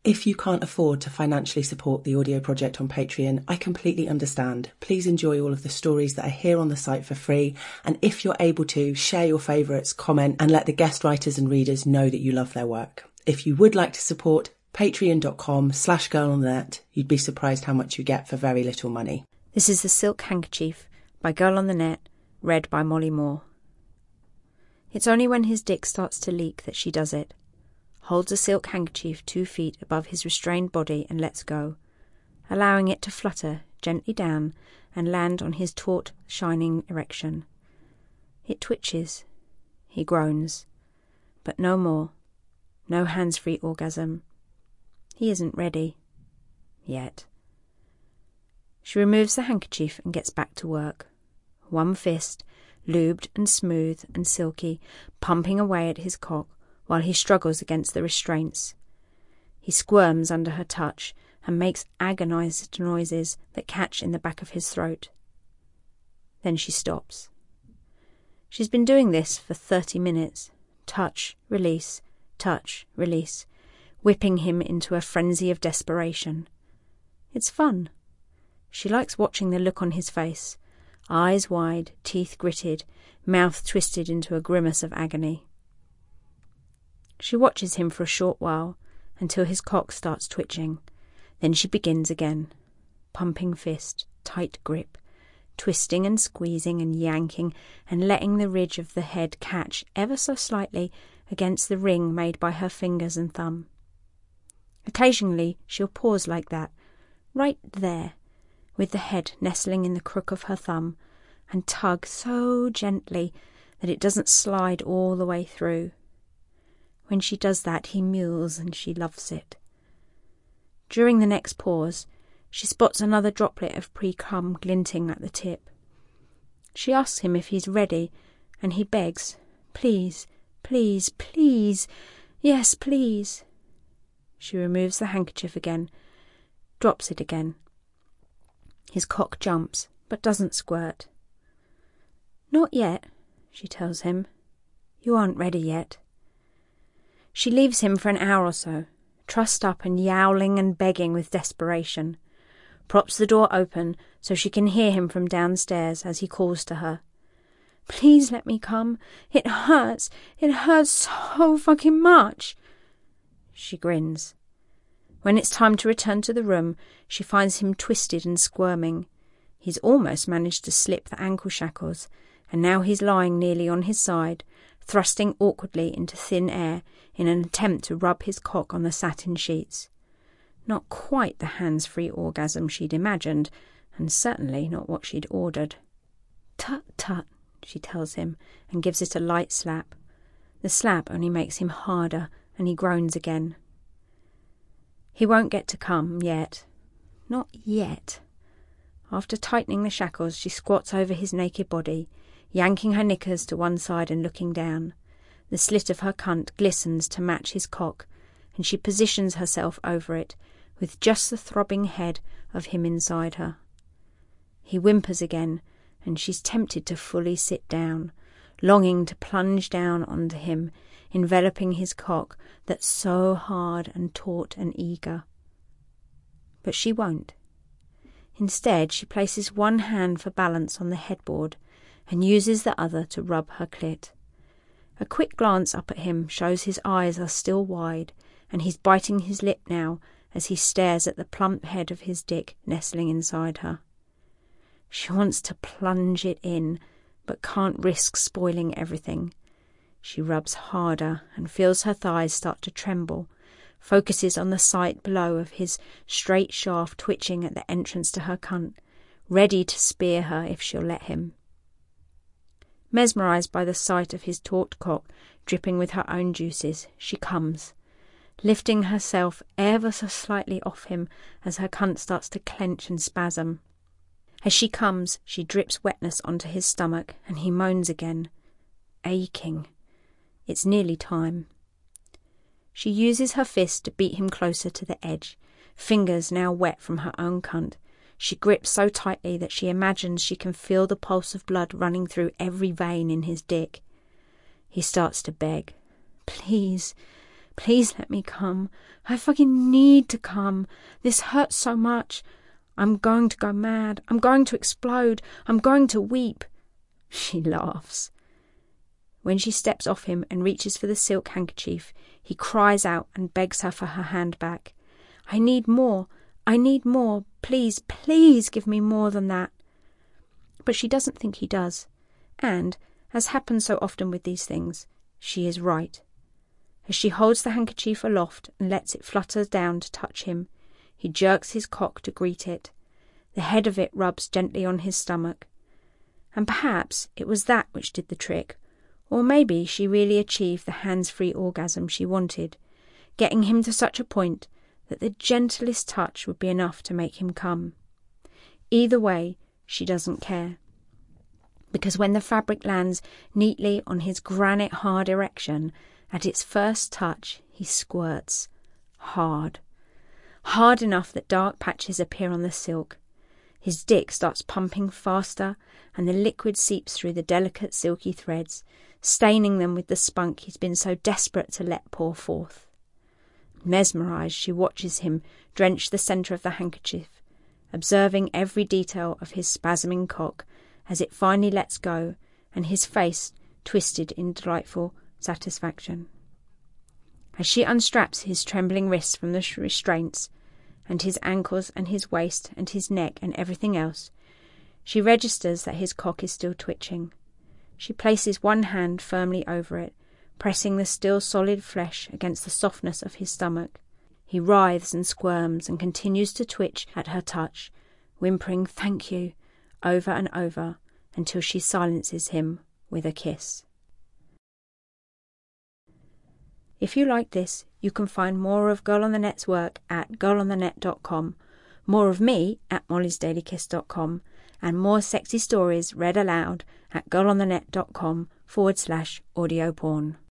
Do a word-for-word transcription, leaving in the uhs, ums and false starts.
If you can't afford to financially support the audio project on Patreon, I completely understand. Please enjoy all of the stories that are here on the site for free. And if you're able to, share your favourites, comment, and let the guest writers and readers know that you love their work. If you would like to support, patreon.com slash girl on the net. You'd be surprised how much you get for very little money. This is The Silk Handkerchief by Girl on the Net, read by Molly Moore. It's only when his dick starts to leak that she does it. Holds a silk handkerchief two feet above his restrained body and lets go, allowing it to flutter gently down and land on his taut, shining erection. It twitches. He groans. But no more. No hands-free orgasm. He isn't ready. Yet. She removes the handkerchief and gets back to work. One fist, lubed and smooth and silky, pumping away at his cock, while he struggles against the restraints. He squirms under her touch and makes agonized noises that catch in the back of his throat. Then she stops. She's been doing this for thirty minutes. Touch, release, touch, release, whipping him into a frenzy of desperation. It's fun. She likes watching the look on his face, eyes wide, teeth gritted, mouth twisted into a grimace of agony. She watches him for a short while, until his cock starts twitching. Then she begins again. Pumping fist, tight grip, twisting and squeezing and yanking and letting the ridge of the head catch ever so slightly against the ring made by her fingers and thumb. Occasionally she'll pause like that, right there, with the head nestling in the crook of her thumb, and tug so gently that it doesn't slide all the way through. When she does that, he mews and she loves it. During the next pause, she spots another droplet of pre-cum glinting at the tip. She asks him if he's ready, and he begs, "Please, please, please, yes, please." She removes the handkerchief again, drops it again. His cock jumps, but doesn't squirt. "Not yet," she tells him. "You aren't ready yet." She leaves him for an hour or so, trussed up and yowling and begging with desperation, props the door open so she can hear him from downstairs as he calls to her. "Please let me come. It hurts. It hurts so fucking much." She grins. When it's time to return to the room, she finds him twisted and squirming. He's almost managed to slip the ankle shackles, and now he's lying nearly on his side, thrusting awkwardly into thin air in an attempt to rub his cock on the satin sheets. Not quite the hands-free orgasm she'd imagined, and certainly not what she'd ordered. "Tut, tut," she tells him, and gives it a light slap. The slap only makes him harder, and he groans again. He won't get to come yet. Not yet. After tightening the shackles, she squats over his naked body, yanking her knickers to one side and looking down. The slit of her cunt glistens to match his cock, and she positions herself over it, with just the throbbing head of him inside her. He whimpers again, and she's tempted to fully sit down, longing to plunge down onto him, enveloping his cock that's so hard and taut and eager. But she won't. Instead, she places one hand for balance on the headboard and uses the other to rub her clit. A quick glance up at him shows his eyes are still wide, and he's biting his lip now as he stares at the plump head of his dick nestling inside her. She wants to plunge it in, but can't risk spoiling everything. She rubs harder and feels her thighs start to tremble, focuses on the sight below of his straight shaft twitching at the entrance to her cunt, ready to spear her if she'll let him. Mesmerised by the sight of his taut cock dripping with her own juices, she comes, lifting herself ever so slightly off him as her cunt starts to clench and spasm. As she comes, she drips wetness onto his stomach, and he moans again, aching. It's nearly time. She uses her fist to beat him closer to the edge, fingers now wet from her own cunt. She grips so tightly that she imagines she can feel the pulse of blood running through every vein in his dick. He starts to beg. "Please, Please let me come. I fucking need to come. This hurts so much. I'm going to go mad. I'm going to explode. I'm going to weep. She laughs. When she steps off him and reaches for the silk handkerchief, he cries out and begs her for her hand back. I need more. I need more. Please, please give me more than that. But she doesn't think he does. And, as happens so often with these things, she is right. As she holds the handkerchief aloft and lets it flutter down to touch him, he jerks his cock to greet it. The head of it rubs gently on his stomach. And perhaps it was that which did the trick, or maybe she really achieved the hands-free orgasm she wanted, getting him to such a point that the gentlest touch would be enough to make him come. Either way, she doesn't care. Because when the fabric lands neatly on his granite-hard erection, at its first touch he squirts. Hard. Hard enough that dark patches appear on the silk. His dick starts pumping faster, and the liquid seeps through the delicate silky threads, staining them with the spunk he's been so desperate to let pour forth. Mesmerised, she watches him drench the centre of the handkerchief, observing every detail of his spasming cock as it finally lets go, and his face twisted in delightful satisfaction. As she unstraps his trembling wrists from the restraints, and his ankles and his waist and his neck and everything else, she registers that his cock is still twitching. She places one hand firmly over it, pressing the still solid flesh against the softness of his stomach. He writhes and squirms and continues to twitch at her touch, whimpering "thank you" over and over until she silences him with a kiss. If you like this, you can find more of Girl on the Net's work at girl on the net dot com, more of me at mollys daily kiss dot com, and more sexy stories read aloud at girl on the net dot com forward slash audio porn.